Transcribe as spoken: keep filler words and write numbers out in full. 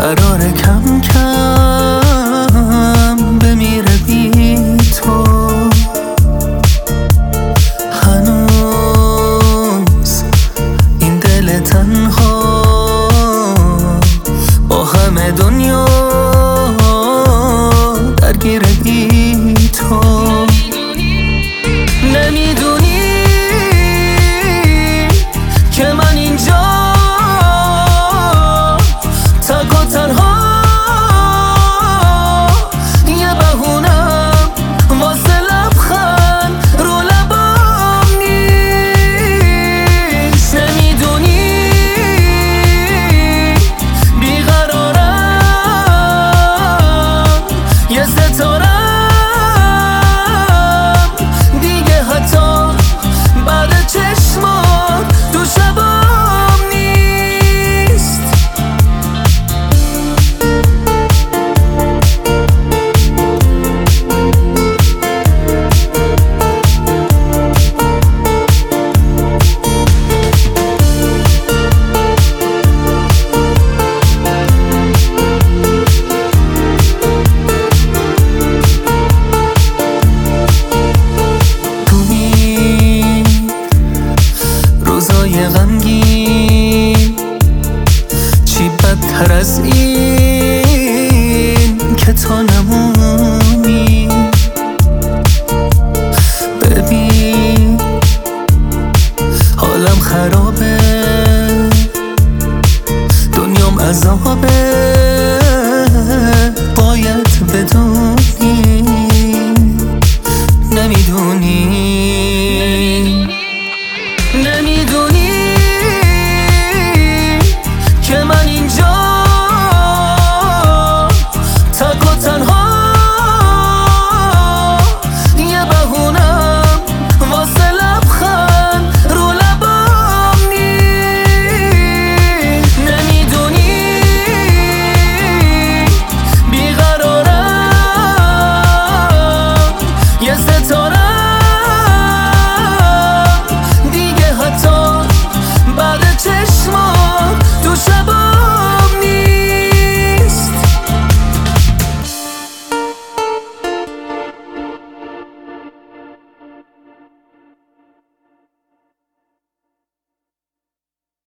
قرار کم کم بمیره بی تو. هنوز این دل تنها با همه دنیا درگیره بی تو. نمیدونی که من اینجا تک و تنها یه بهونم واسه لبخند رو لبام نیست. نمیدونی بیقرارم یه ستاره غمگین چی بدتر از این که تا نمونی. ببین حالم خرابه، دنیام عذابه، باید بدون